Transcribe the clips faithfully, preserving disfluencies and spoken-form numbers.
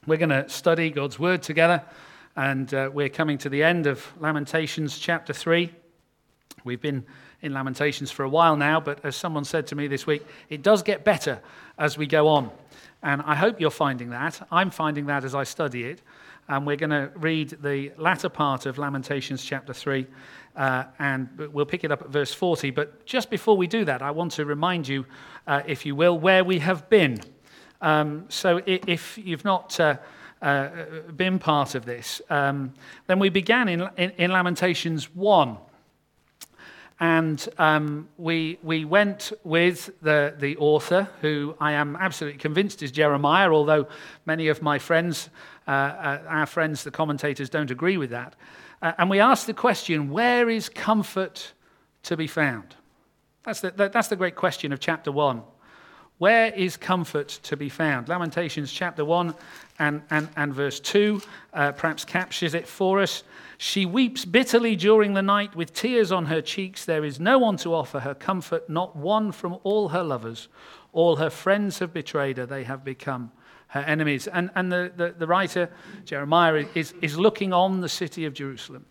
We're going to study God's Word together, and uh, we're coming to the end of Lamentations chapter three. We've been in Lamentations for a while now, but as someone said to me this week, it does get better as we go on. And I hope you're finding that. I'm finding that as I study it. And we're going to read the latter part of Lamentations chapter three, uh, and we'll pick it up at verse forty. But just before we do that, I want to remind you, uh, if you will, where we have been. Um, so if you've not uh, uh, been part of this, um, then we began in, in, in Lamentations one. And um, we we went with the, the author, who I am absolutely convinced is Jeremiah, although many of my friends, uh, uh, our friends, the commentators, don't agree with that. Uh, and we asked the question, where is comfort to be found? That's the, that's the great question of chapter one. Where is comfort to be found? Lamentations chapter one and, and, and verse two uh, perhaps captures it for us. She weeps bitterly during the night with tears on her cheeks. There is no one to offer her comfort, not one from all her lovers. All her friends have betrayed her. They have become her enemies. And, and the, the, the writer, Jeremiah, is, is looking on the city of Jerusalem.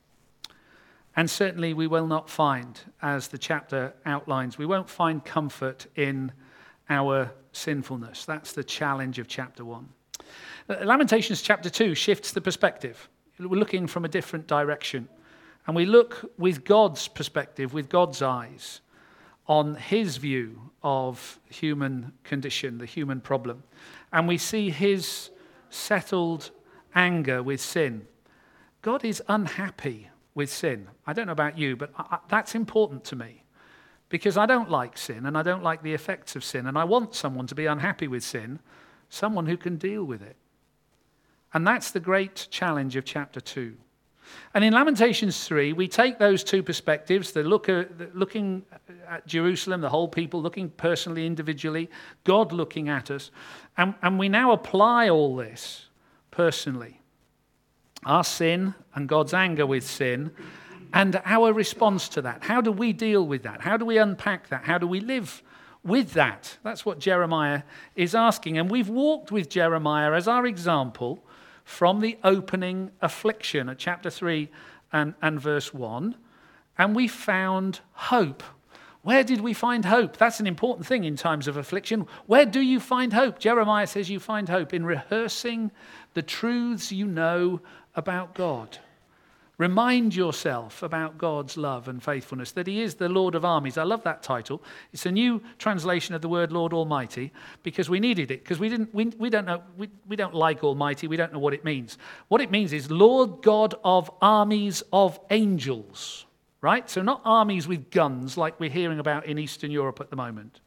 And certainly we will not find, as the chapter outlines, we won't find comfort in our sinfulness. That's the challenge of chapter one. Lamentations chapter two shifts the perspective. We're looking from a different direction. And we look with God's perspective, with God's eyes, on his view of human condition, the human problem. And we see his settled anger with sin. God is unhappy with sin. I don't know about you, but I, that's important to me. Because I don't like sin, and I don't like the effects of sin, and I want someone to be unhappy with sin, someone who can deal with it. And that's the great challenge of chapter two. And in Lamentations three, we take those two perspectives, the look at, the looking at Jerusalem, the whole people, looking personally, individually, God looking at us, and, and we now apply all this personally. Our sin and God's anger with sin, and our response to that. How do we deal with that? How do we unpack that? How do we live with that? That's what Jeremiah is asking. And we've walked with Jeremiah as our example from the opening affliction at chapter three and, and verse one. And we found hope. Where did we find hope? That's an important thing in times of affliction. Where do you find hope? Jeremiah says you find hope in rehearsing the truths you know about God. Remind yourself about God's love and faithfulness, that he is the Lord of armies. I love that title. It's a new translation of the word Lord Almighty, because we needed it, because we didn't we, we don't know we, we don't like Almighty, we don't know what it means. What it means is Lord God of armies of angels, right? So not armies with guns like we're hearing about in Eastern Europe at the moment.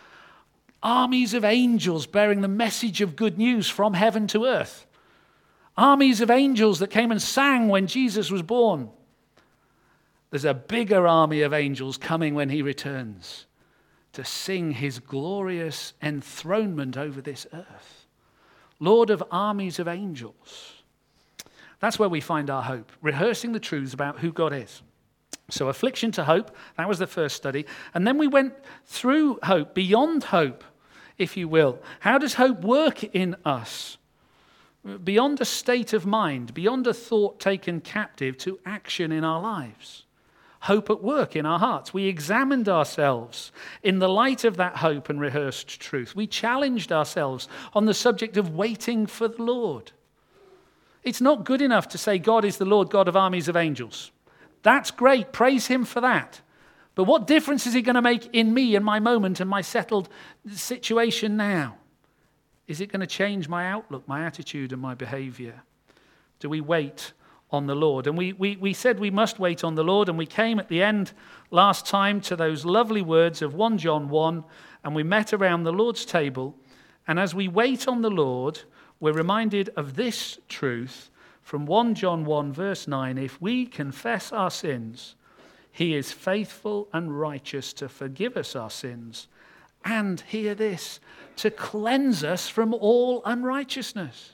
Armies of angels bearing the message of good news from heaven to earth. Armies of angels that came and sang when Jesus was born. There's a bigger army of angels coming when he returns to sing his glorious enthronement over this earth. Lord of armies of angels. That's where we find our hope, rehearsing the truths about who God is. So affliction to hope, that was the first study. And then we went through hope, beyond hope, if you will. How does hope work in us? Beyond a state of mind, beyond a thought taken captive to action in our lives. Hope at work in our hearts. We examined ourselves in the light of that hope and rehearsed truth. We challenged ourselves on the subject of waiting for the Lord. It's not good enough to say God is the Lord God of armies of angels. That's great. Praise him for that. But what difference is it going to make in me and my moment and my settled situation now? Is it going to change my outlook, my attitude, and my behavior? Do we wait on the Lord? And we, we, we said we must wait on the Lord, and we came at the end last time to those lovely words of First John one, and we met around the Lord's table. And as we wait on the Lord, we're reminded of this truth from First John one, verse nine. If we confess our sins, he is faithful and righteous to forgive us our sins. And hear this, to cleanse us from all unrighteousness.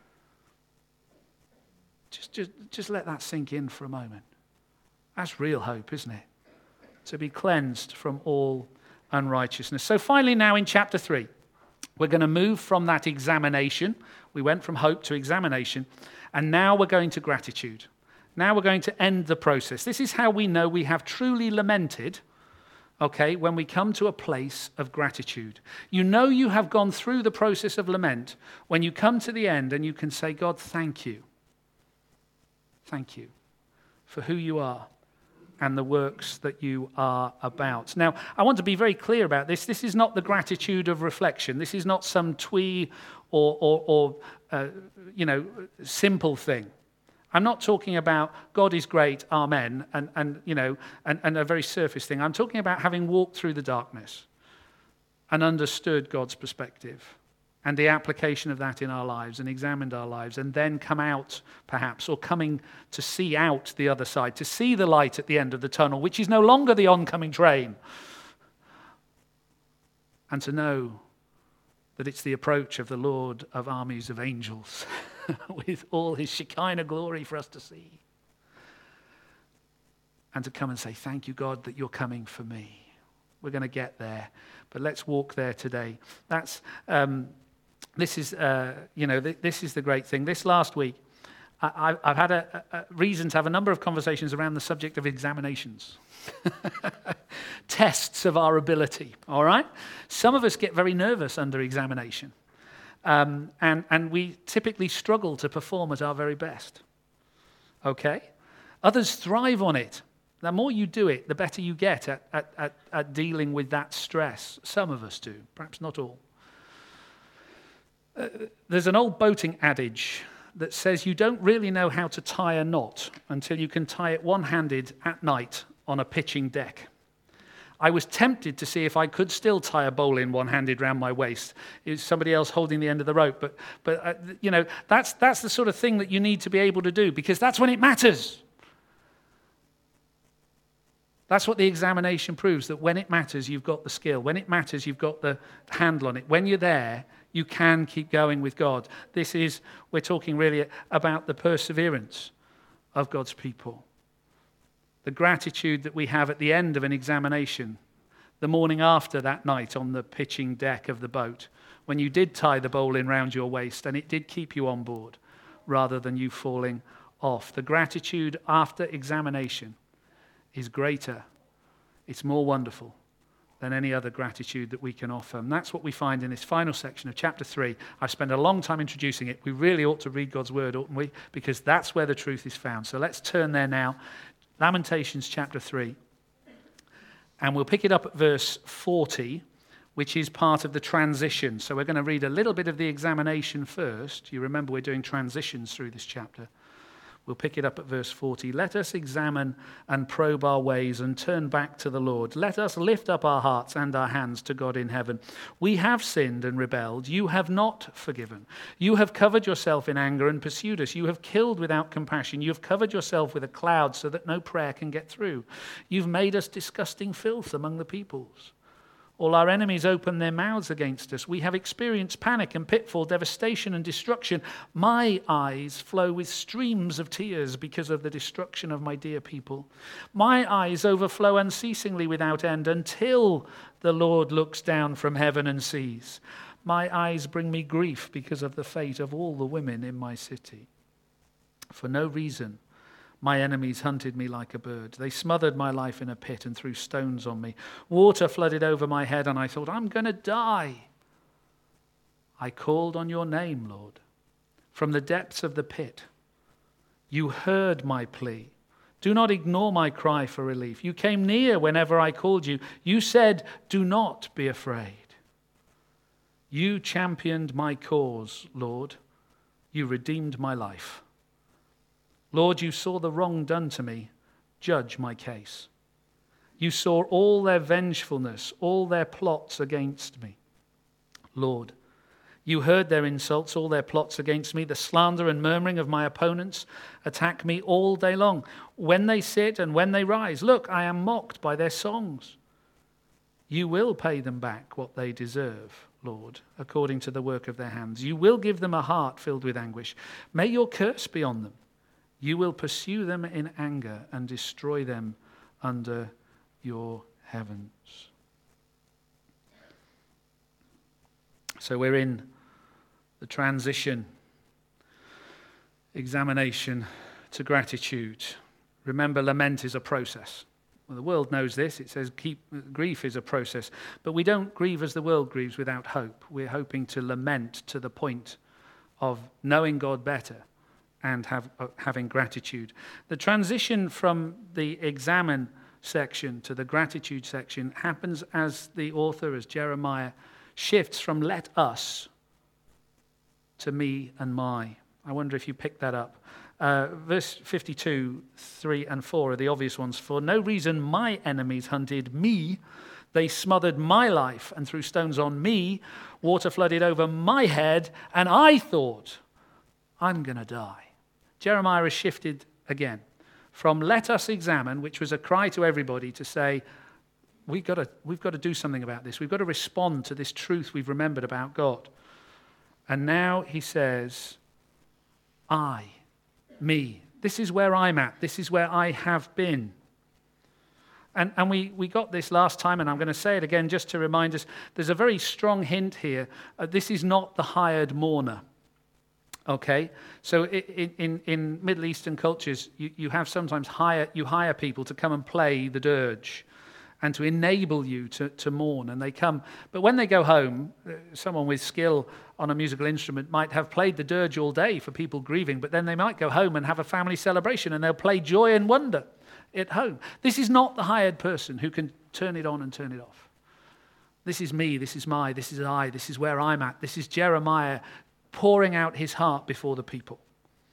Just, just, just let that sink in for a moment. That's real hope, isn't it? To be cleansed from all unrighteousness. So finally now in chapter three, we're going to move from that examination, We went from hope to examination, and now we're going to gratitude. Now we're going to end the process. This is how we know we have truly lamented, okay, when we come to a place of gratitude. You know you have gone through the process of lament when you come to the end and you can say, God, thank you. Thank you for who you are and the works that you are about. Now, I want to be very clear about this. This is not the gratitude of reflection. This is not some twee or, or, or uh, you know, simple thing. I'm not talking about God is great, amen, and, and you know, and, and a very surface thing. I'm talking about having walked through the darkness and understood God's perspective and the application of that in our lives and examined our lives and then come out, perhaps, or coming to see out the other side, to see the light at the end of the tunnel, which is no longer the oncoming train, and to know that it's the approach of the Lord of armies of angels with all his Shekinah glory for us to see. And to come and say, thank you, God, that you're coming for me. We're going to get there, but let's walk there today. That's um, this is uh, you know th- this is the great thing. This last week, I- I've had a, a reason to have a number of conversations around the subject of examinations. Tests of our ability, all right? Some of us get very nervous under examination, um, and, and we typically struggle to perform at our very best, okay? Others thrive on it. The more you do it, the better you get at, at, at, at dealing with that stress. Some of us do, perhaps not all. Uh, there's an old boating adage that says you don't really know how to tie a knot until you can tie it one-handed at night on a pitching deck. I was tempted to see if I could still tie a bowline one-handed round my waist. It was somebody else holding the end of the rope. But, but uh, you know, that's, that's the sort of thing that you need to be able to do, because that's when it matters. That's what the examination proves, that when it matters, you've got the skill. When it matters, you've got the handle on it. When you're there, you can keep going with God. This is, we're talking really about the perseverance of God's people. The gratitude that we have at the end of an examination, the morning after that night on the pitching deck of the boat, when you did tie the bowline round your waist and it did keep you on board rather than you falling off. The gratitude after examination is greater, it's more wonderful than any other gratitude that we can offer. And that's what we find in this final section of chapter three. I've spent a long time introducing it. We really ought to read God's word, oughtn't we? Because that's where the truth is found. So let's turn there now. Lamentations chapter three. And we'll pick it up at verse forty, which is part of the transition. So we're going to read a little bit of the examination first. You remember we're doing transitions through this chapter. We'll pick it up at verse forty. Let us examine and probe our ways and turn back to the Lord. Let us lift up our hearts and our hands to God in heaven. We have sinned and rebelled. You have not forgiven. You have covered yourself in anger and pursued us. You have killed without compassion. You have covered yourself with a cloud so that no prayer can get through. You've made us disgusting filth among the peoples. All our enemies open their mouths against us. We have experienced panic and pitfall, devastation and destruction. My eyes flow with streams of tears because of the destruction of my dear people. My eyes overflow unceasingly without end until the Lord looks down from heaven and sees. My eyes bring me grief because of the fate of all the women in my city. For no reason, my enemies hunted me like a bird. They smothered my life in a pit and threw stones on me. Water flooded over my head, and I thought, I'm going to die. I called on your name, Lord, from the depths of the pit. You heard my plea. Do not ignore my cry for relief. You came near whenever I called you. You said, do not be afraid. You championed my cause, Lord. You redeemed my life. Lord, you saw the wrong done to me. Judge my case. You saw all their vengefulness, all their plots against me. Lord, you heard their insults, all their plots against me. The slander and murmuring of my opponents attack me all day long. When they sit and when they rise, look, I am mocked by their songs. You will pay them back what they deserve, Lord, according to the work of their hands. You will give them a heart filled with anguish. May your curse be on them. You will pursue them in anger and destroy them under your heavens. So we're in the transition examination to gratitude. Remember, lament is a process. Well, the world knows this. It says keep, grief is a process. But we don't grieve as the world grieves without hope. We're hoping to lament to the point of knowing God better and have, uh, having gratitude. The transition from the examine section to the gratitude section happens as the author, as Jeremiah, shifts from let us to me and my. I wonder if you picked that up. Uh, verse fifty-two, three and four are the obvious ones. For no reason my enemies hunted me. They smothered my life and threw stones on me. Water flooded over my head, and I thought, I'm going to die. Jeremiah has shifted again from let us examine, which was a cry to everybody to say, we've got to, we've got to do something about this. We've got to respond to this truth we've remembered about God. And now he says, I, me. This is where I'm at. This is where I have been. And, and we, we got this last time, and I'm going to say it again just to remind us. There's a very strong hint here. Uh, this is not the hired mourner. Okay? So in, in, in Middle Eastern cultures, you, you have sometimes hire, you hire people to come and play the dirge and to enable you to, to mourn. And they come. But when they go home, uh, someone with skill on a musical instrument might have played the dirge all day for people grieving, but then they might go home and have a family celebration, and they'll play Joy and Wonder at home. This is not the hired person who can turn it on and turn it off. This is me, this is my, this is I, this is where I'm at. This is Jeremiah pouring out his heart before the people.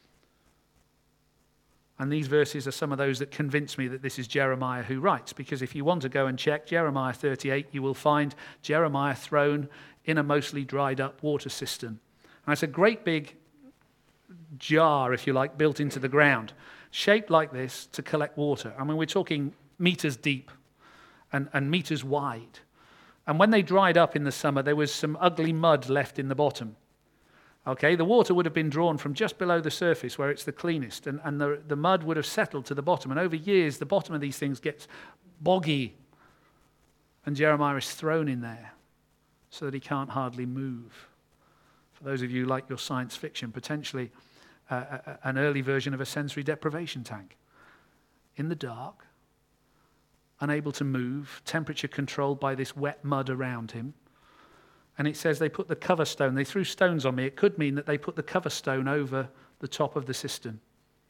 And these verses are some of those that convince me that this is Jeremiah who writes, because if you want to go and check Jeremiah thirty-eight, you will find Jeremiah thrown in a mostly dried up water cistern. And it's a great big jar, if you like, built into the ground, shaped like this to collect water. I mean, we're talking meters deep and, and meters wide. And when they dried up in the summer, there was some ugly mud left in the bottom. Okay, the water would have been drawn from just below the surface where it's the cleanest, and, and the, the mud would have settled to the bottom. And over years, the bottom of these things gets boggy. And Jeremiah is thrown in there so that he can't hardly move. For those of you who like your science fiction, potentially uh, a, an early version of a sensory deprivation tank. In the dark, unable to move, temperature controlled by this wet mud around him. And it says they put the cover stone, they threw stones on me. It could mean that they put the cover stone over the top of the cistern.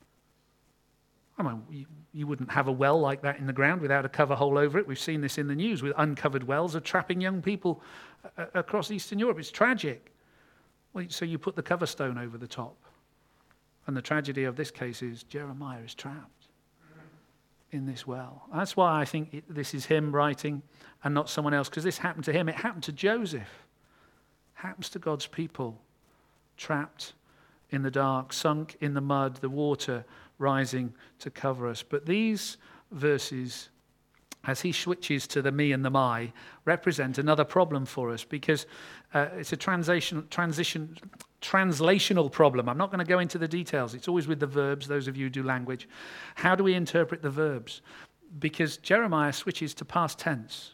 I mean, you, you wouldn't have a well like that in the ground without a cover hole over it. We've seen this in the news with uncovered wells are trapping young people uh, across Eastern Europe. It's tragic. Well, so you put the cover stone over the top. And the tragedy of this case is Jeremiah is trapped in this well. That's why I think it, this is him writing and not someone else, because this happened to him. It happened to Joseph. Happens to God's people, trapped in the dark, sunk in the mud, the water rising to cover us. But these verses, as he switches to the me and the my, represent another problem for us, because uh, it's a translation, transition, translational problem. I'm not going to go into the details. It's always with the verbs, those of you who do language. How do we interpret the verbs? Because Jeremiah switches to past tense.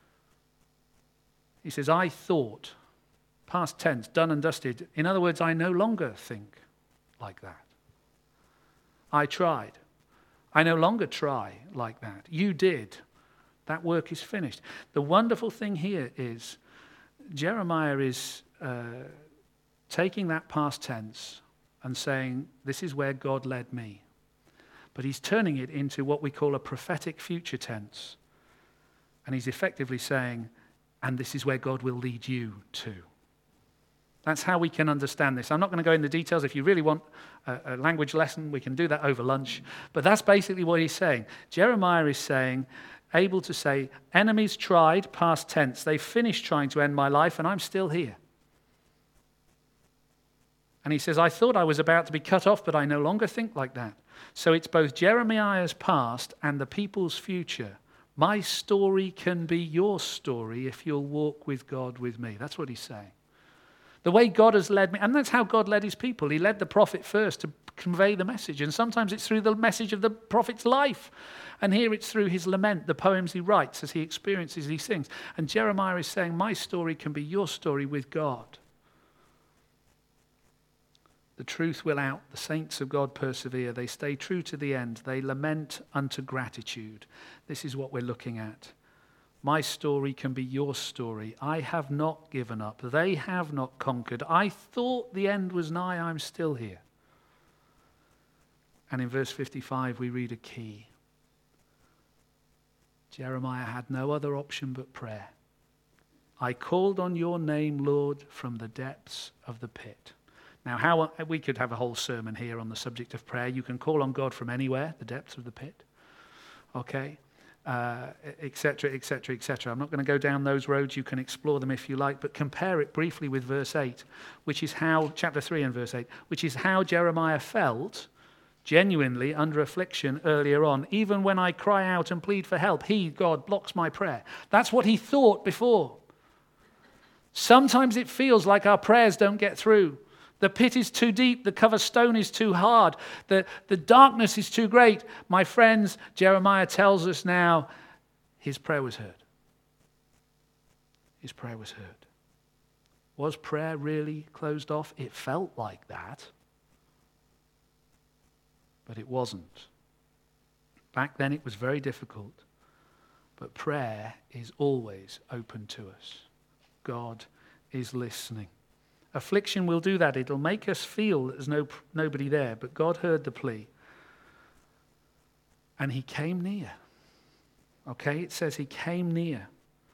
He says, I thought. Past tense, done and dusted. In other words, I no longer think like that. I tried. I no longer try like that. You did. That work is finished. The wonderful thing here is Jeremiah is uh, taking that past tense and saying, this is where God led me. But he's turning it into what we call a prophetic future tense. And he's effectively saying, and this is where God will lead you to. That's how we can understand this. I'm not going to go into details. If you really want a, a language lesson, we can do that over lunch. But that's basically what he's saying. Jeremiah is saying, able to say, enemies tried, past tense. They finished trying to end my life, and I'm still here. And he says, I thought I was about to be cut off, but I no longer think like that. So it's both Jeremiah's past and the people's future. My story can be your story if you'll walk with God with me. That's what he's saying. The way God has led me, and that's how God led his people. He led the prophet first to convey the message, and sometimes it's through the message of the prophet's life. And here it's through his lament, the poems he writes as he experiences these things. And Jeremiah is saying, my story can be your story with God. The truth will out. The saints of God persevere. They stay true to the end. They lament unto gratitude. This is what we're looking at. My story can be your story. I have not given up. They have not conquered. I thought the end was nigh. I'm still here. And in verse fifty-five, we read a key. Jeremiah had no other option but prayer. I called on your name, Lord, from the depths of the pit. Now, how we could have a whole sermon here on the subject of prayer. You can call on God from anywhere, the depths of the pit, okay, uh, et cetera, et cetera, et cetera. I'm not going to go down those roads. You can explore them if you like, but compare it briefly with verse eight, which is how, chapter three and verse eight, which is how Jeremiah felt genuinely under affliction earlier on. Even when I cry out and plead for help, he, God, blocks my prayer. That's what he thought before. Sometimes it feels like our prayers don't get through. The pit is too deep. The cover stone is too hard. The, the darkness is too great. My friends, Jeremiah tells us now, his prayer was heard. His prayer was heard. Was prayer really closed off? It felt like that. But it wasn't. Back then it was very difficult. But prayer is always open to us. God is listening. Affliction will do that. It'll make us feel there's no, nobody there. But God heard the plea. And he came near. Okay, it says he came near.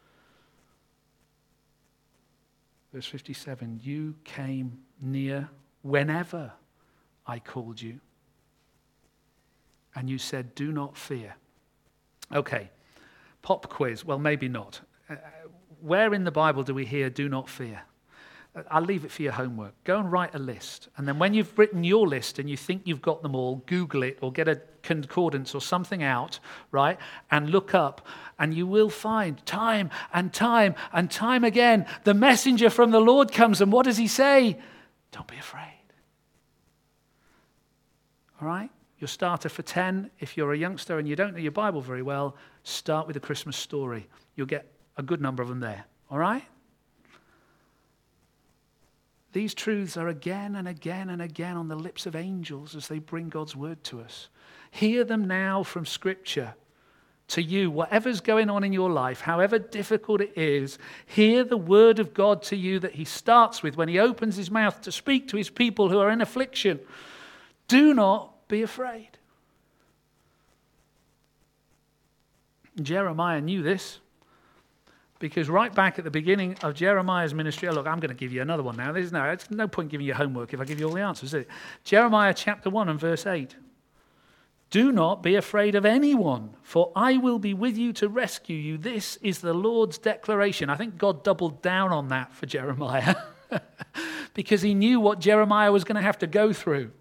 Verse fifty-seven, you came near whenever I called you. And you said, do not fear. Okay, pop quiz. Well, maybe not. Uh, where in the Bible do we hear do not fear? I'll leave it for your homework. Go and write a list. And then when you've written your list and you think you've got them all, Google it or get a concordance or something out, right? And look up. And you will find time and time and time again, the messenger from the Lord comes. And what does he say? Don't be afraid. All right? Your starter for ten, if you're a youngster and you don't know your Bible very well, start with a Christmas story. You'll get a good number of them there. All right? These truths are again and again and again on the lips of angels as they bring God's word to us. Hear them now from Scripture to you. Whatever's going on in your life, however difficult it is, hear the word of God to you that he starts with when he opens his mouth to speak to his people who are in affliction. Do not be afraid. Jeremiah knew this. Because right back at the beginning of Jeremiah's ministry, oh, look, I'm going to give you another one now. There's no, there's no point giving you homework if I give you all the answers, is it? Jeremiah chapter one and verse eight. Do not be afraid of anyone, for I will be with you to rescue you. This is the Lord's declaration. I think God doubled down on that for Jeremiah because he knew what Jeremiah was going to have to go through.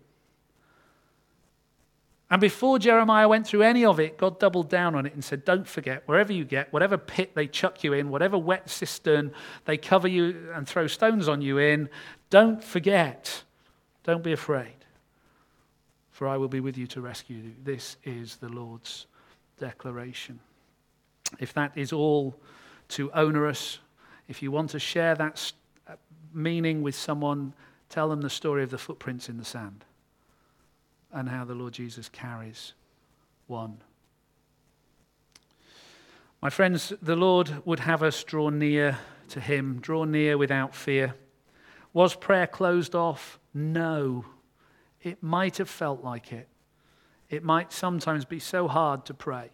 And before Jeremiah went through any of it, God doubled down on it and said, don't forget, wherever you get, whatever pit they chuck you in, whatever wet cistern they cover you and throw stones on you in, don't forget, don't be afraid, for I will be with you to rescue you. This is the Lord's declaration. If that is all too onerous, if you want to share that meaning with someone, tell them the story of the footprints in the sand. And how the Lord Jesus carries one. My friends, the Lord would have us draw near to him, draw near without fear. Was prayer closed off? No. It might have felt like it. It might sometimes be so hard to pray.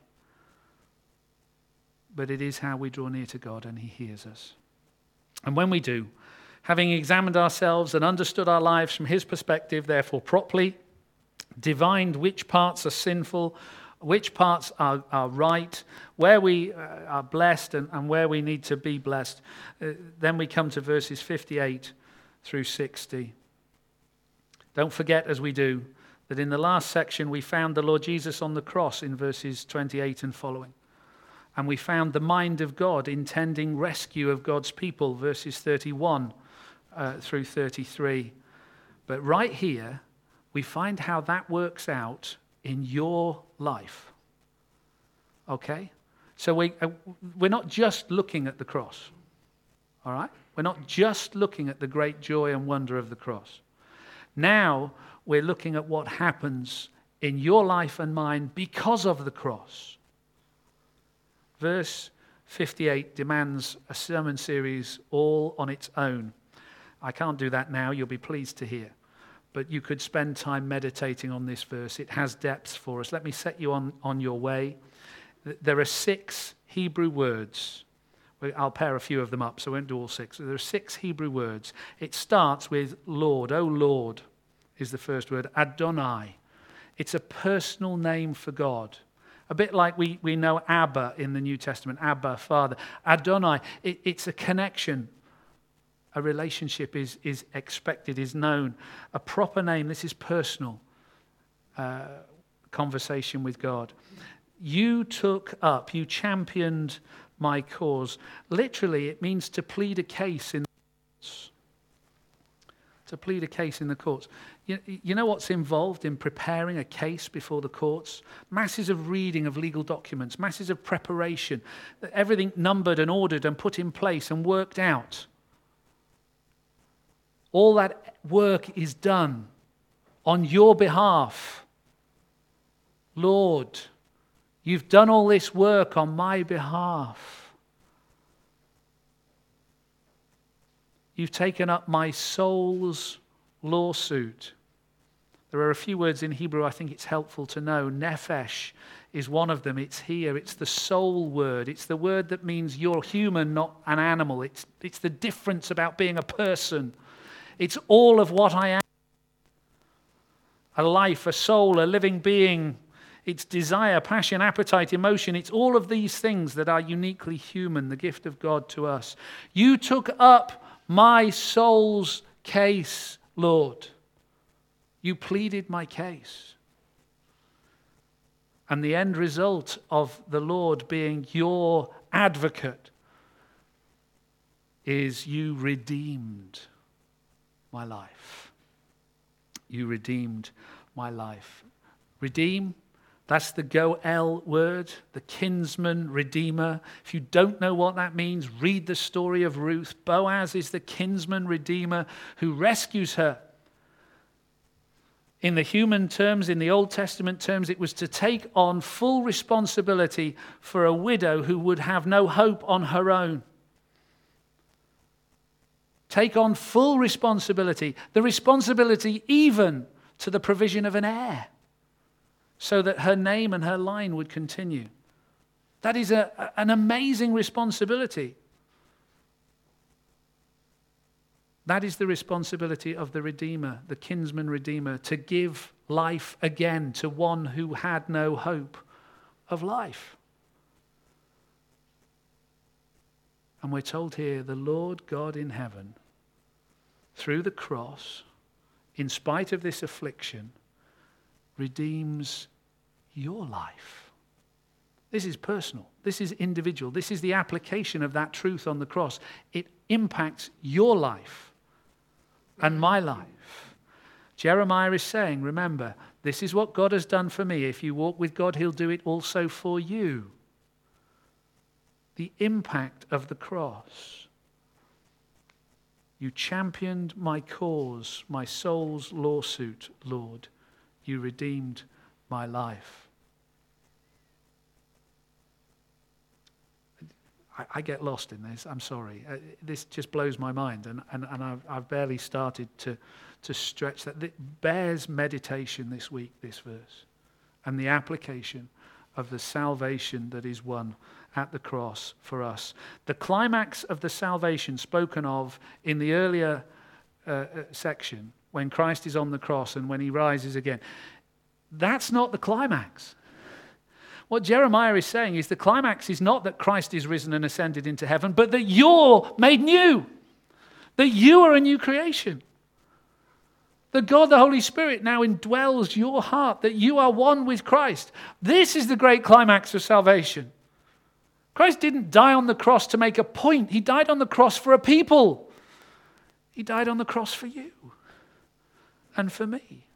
But it is how we draw near to God, and he hears us. And when we do, having examined ourselves and understood our lives from his perspective, therefore properly, divined which parts are sinful, which parts are, are right, where we uh, are blessed and, and where we need to be blessed. Uh, then we come to verses fifty-eight through sixty. Don't forget as we do that in the last section we found the Lord Jesus on the cross in verses twenty-eight and following. And we found the mind of God intending rescue of God's people, verses thirty-one uh, through thirty-three. But right here, we find how that works out in your life. Okay? So we, uh, we're not just looking at the cross. All right? We're not just looking at the great joy and wonder of the cross. Now we're looking at what happens in your life and mine because of the cross. Verse fifty-eight demands a sermon series all on its own. I can't do that now, you'll be pleased to hear. But you could spend time meditating on this verse. It has depths for us. Let me set you on, on your way. There are six Hebrew words. I'll pair a few of them up, so I won't do all six. There are six Hebrew words. It starts with Lord. Oh, Lord is the first word. Adonai. It's a personal name for God. A bit like we, we know Abba in the New Testament. Abba, Father. Adonai, it, it's a connection. A relationship is, is expected, is known. A proper name, this is personal uh, conversation with God. You took up, you championed my cause. Literally, it means to plead a case in the courts. To plead a case in the courts. You, you know what's involved in preparing a case before the courts? Masses of reading of legal documents, masses of preparation, everything numbered and ordered and put in place and worked out. All that work is done on your behalf. Lord, you've done all this work on my behalf. You've taken up my soul's lawsuit. There are a few words in Hebrew I think it's helpful to know. Nephesh is one of them. It's here. It's the soul word. It's the word that means you're human, not an animal. It's, it's the difference about being a person. It's all of what I am. A life, a soul, a living being. It's desire, passion, appetite, emotion. It's all of these things that are uniquely human, the gift of God to us. You took up my soul's case, Lord. You pleaded my case. And the end result of the Lord being your advocate is you redeemed my life. You redeemed my life. Redeem, that's the Goel word, the kinsman redeemer. If you don't know what that means, read the story of Ruth. Boaz is the kinsman redeemer who rescues her. In the human terms, in the Old Testament terms, it was to take on full responsibility for a widow who would have no hope on her own. Take on full responsibility, the responsibility even to the provision of an heir, so that her name and her line would continue. That is a, an amazing responsibility. That is the responsibility of the Redeemer, the kinsman Redeemer, to give life again to one who had no hope of life. And we're told here, the Lord God in heaven, through the cross, in spite of this affliction, redeems your life. This is personal. This is individual. This is the application of that truth on the cross. It impacts your life and my life. Jeremiah is saying, remember, this is what God has done for me. If you walk with God, he'll do it also for you. The impact of the cross. You championed my cause, my soul's lawsuit, Lord. You redeemed my life. I, I get lost in this. I'm sorry. Uh, this just blows my mind, and, and, and I've, I've barely started to, to stretch that. It bears meditation this week, this verse, and the application of the salvation that is won at the cross for us. The climax of the salvation spoken of in the earlier uh, section, when Christ is on the cross and when he rises again, that's not the climax. What Jeremiah is saying is the climax is not that Christ is risen and ascended into heaven, but that you're made new, that you are a new creation. That God, the Holy Spirit, now indwells your heart, that you are one with Christ. This is the great climax of salvation. Christ didn't die on the cross to make a point. He died on the cross for a people. He died on the cross for you and for me.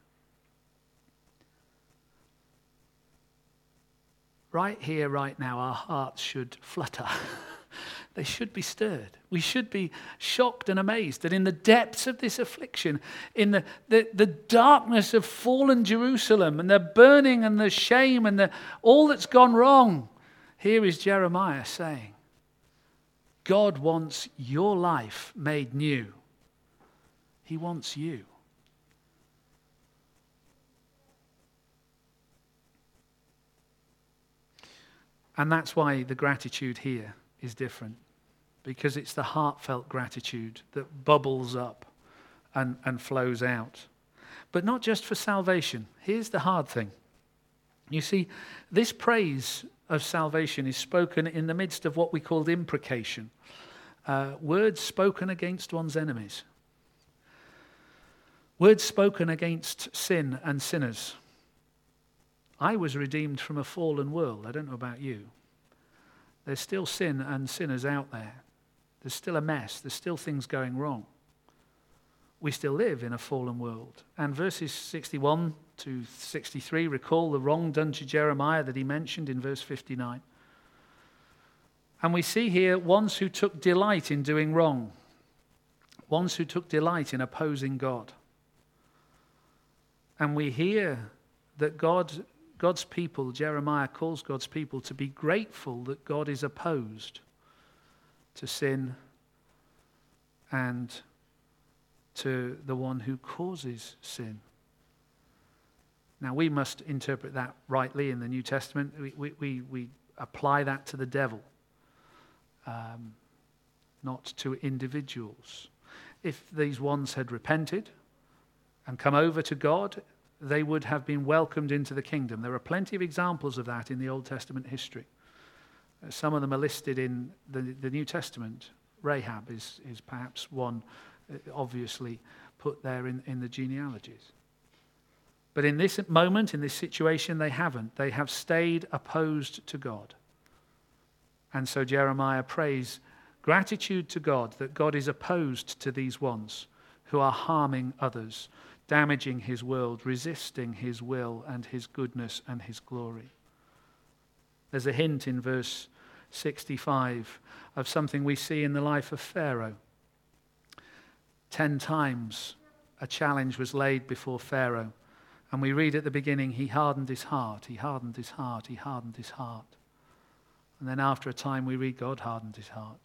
Right here, right now, our hearts should flutter. they should be stirred. We should be shocked and amazed that in the depths of this affliction, in the, the, the darkness of fallen Jerusalem and the burning and the shame and the, all that's gone wrong, here is Jeremiah saying, God wants your life made new. He wants you. And that's why the gratitude here is different, because it's the heartfelt gratitude that bubbles up and, and flows out. But not just for salvation. Here's the hard thing. You see, this praise of salvation is spoken in the midst of what we called imprecation, uh, words spoken against one's enemies, words spoken against sin and sinners. I was redeemed from a fallen world. I don't know about you. There's still sin and sinners out there. There's still a mess. There's still things going wrong. We still live in a fallen world. And verses sixty-one to sixty-three recall the wrong done to Jeremiah that he mentioned in verse fifty-nine. And we see here ones who took delight in doing wrong. Ones who took delight in opposing God. And we hear that God, God's people, Jeremiah calls God's people to be grateful that God is opposed to sin and to the one who causes sin. Now, we must interpret that rightly in the New Testament. We, we, we, we apply that to the devil, um, not to individuals. If these ones had repented and come over to God, they would have been welcomed into the kingdom. There are plenty of examples of that in the Old Testament history. Uh, some of them are listed in the, the New Testament. Rahab is, is perhaps one uh, obviously put there in, in the genealogies. But in this moment, in this situation, they haven't. They have stayed opposed to God. And so Jeremiah prays gratitude to God that God is opposed to these ones who are harming others, damaging his world, resisting his will and his goodness and his glory. There's a hint in verse sixty-five of something we see in the life of Pharaoh. Ten times a challenge was laid before Pharaoh. And we read at the beginning, he hardened his heart, he hardened his heart, he hardened his heart. And then after a time we read, God hardened his heart.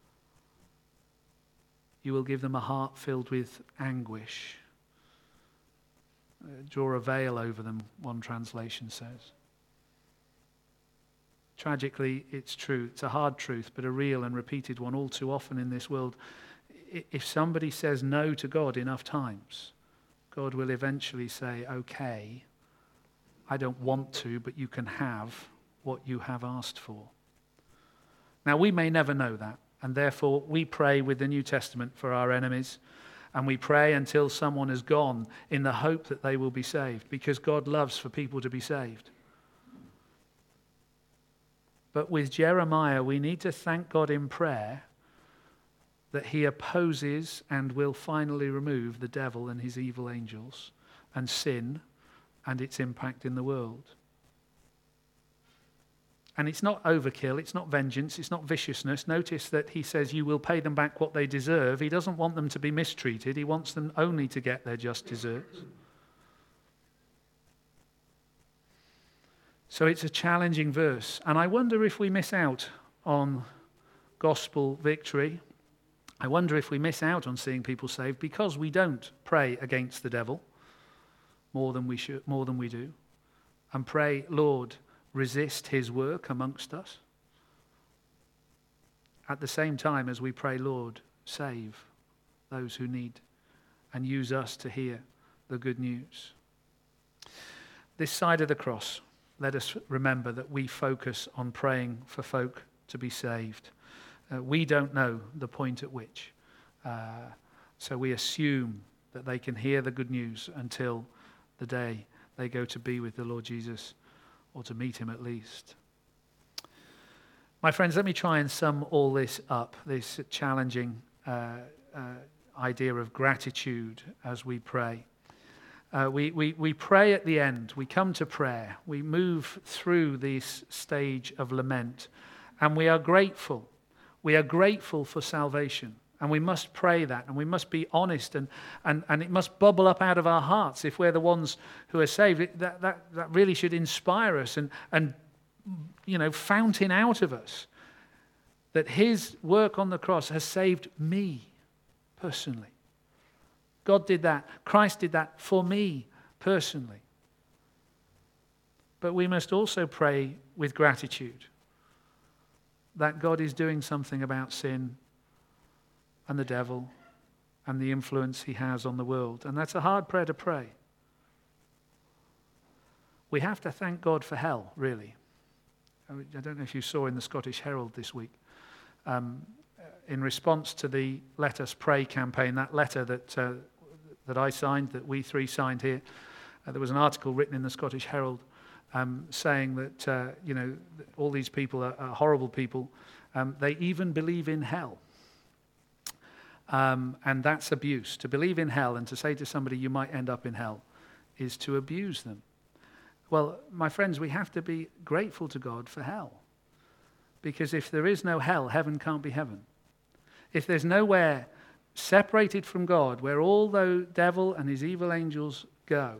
You will give them a heart filled with anguish. Uh, draw a veil over them, one translation says. Tragically, it's true. It's a hard truth, but a real and repeated one all too often in this world. If somebody says no to God enough times, God will eventually say, okay, I don't want to, but you can have what you have asked for. Now, we may never know that, and therefore we pray with the New Testament for our enemies, and we pray until someone has gone in the hope that they will be saved, because God loves for people to be saved. But with Jeremiah, we need to thank God in prayer that he opposes and will finally remove the devil and his evil angels and sin and its impact in the world. And it's not overkill, it's not vengeance, it's not viciousness. Notice that he says you will pay them back what they deserve. He doesn't want them to be mistreated. He wants them only to get their just deserts. So it's a challenging verse. And I wonder if we miss out on gospel victory. I wonder if we miss out on seeing people saved because we don't pray against the devil more than we should, more than we do, and pray, Lord, resist his work amongst us. At the same time as we pray, Lord, save those who need and use us to hear the good news. This side of the cross, let us remember that we focus on praying for folk to be saved. Uh, we don't know the point at which. Uh, so we assume that they can hear the good news until the day they go to be with the Lord Jesus, or to meet him at least. My friends, let me try and sum all this up, this challenging uh, uh, idea of gratitude as we pray. Uh, we, we, we pray at the end. We come to prayer. We move through this stage of lament, and we are grateful. We are grateful for salvation, and we must pray that, and we must be honest, and, and, and it must bubble up out of our hearts if we're the ones who are saved. It, that, that, that really should inspire us and, and you know, fountain out of us that his work on the cross has saved me personally. God did that. Christ did that for me personally. But we must also pray with gratitude that God is doing something about sin and the devil and the influence he has on the world. And that's a hard prayer to pray. We have to thank God for hell, really. I don't know if you saw in the Scottish Herald this week, um, in response to the Let Us Pray campaign, that letter that uh, that I signed, that we three signed here, uh, there was an article written in the Scottish Herald um, saying that uh, you know all these people are, are horrible people. Um, they even believe in hell, um, and that's abuse. To believe in hell and to say to somebody you might end up in hell is to abuse them. Well, my friends, we have to be grateful to God for hell. Because if there is no hell, heaven can't be heaven. If there's nowhere separated from God where all the devil and his evil angels go,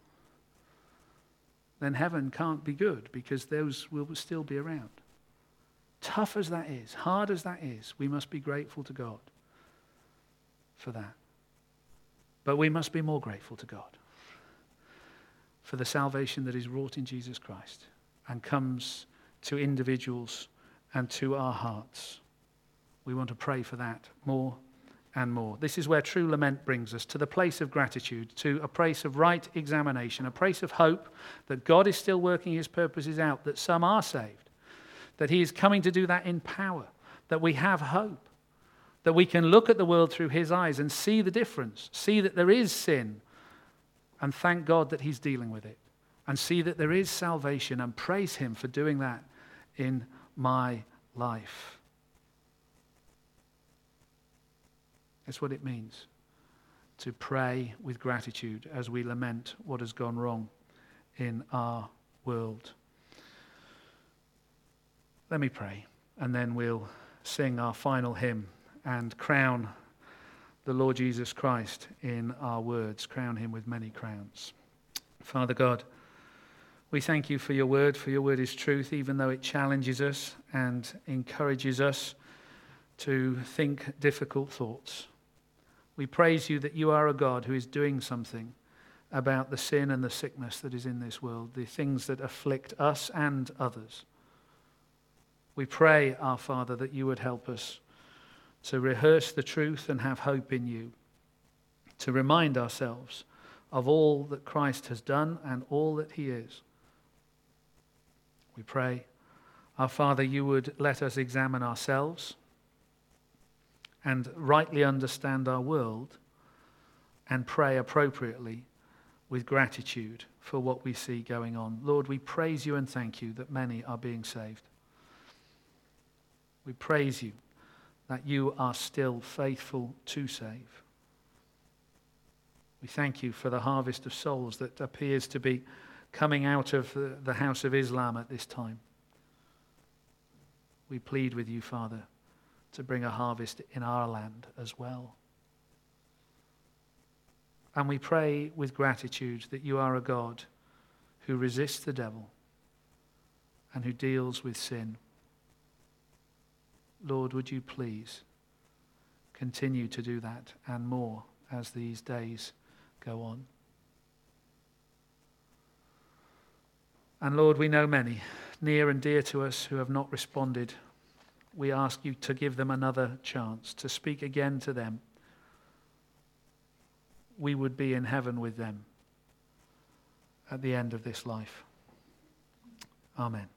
then heaven can't be good because those will still be around. Tough as that is, hard as that is, we must be grateful to God for that. But we must be more grateful to God for the salvation that is wrought in Jesus Christ and comes to individuals and to our hearts. We want to pray for that more and more. This is where true lament brings us, to the place of gratitude, to a place of right examination, a place of hope that God is still working his purposes out, that some are saved, that he is coming to do that in power, that we have hope, that we can look at the world through his eyes and see the difference, see that there is sin, and thank God that he's dealing with it, and see that there is salvation, and praise him for doing that in my life. That's what it means to pray with gratitude as we lament what has gone wrong in our world. Let me pray, and then we'll sing our final hymn and crown the Lord Jesus Christ in our words, crown him with many crowns. Father God, we thank you for your word, for your word is truth, even though it challenges us and encourages us to think difficult thoughts. We praise you that you are a God who is doing something about the sin and the sickness that is in this world, the things that afflict us and others. We pray, our Father, that you would help us to rehearse the truth and have hope in you, to remind ourselves of all that Christ has done and all that he is. We pray, our Father, you would let us examine ourselves and rightly understand our world and pray appropriately with gratitude for what we see going on. Lord, we praise you and thank you that many are being saved. We praise you that you are still faithful to save. We thank you for the harvest of souls that appears to be coming out of the, the house of Islam at this time. We plead with you, Father, to bring a harvest in our land as well. And we pray with gratitude that you are a God who resists the devil and who deals with sin. Lord, would you please continue to do that and more as these days go on. And Lord, we know many near and dear to us who have not responded. We ask you to give them another chance, to speak again to them. We would be in heaven with them at the end of this life. Amen.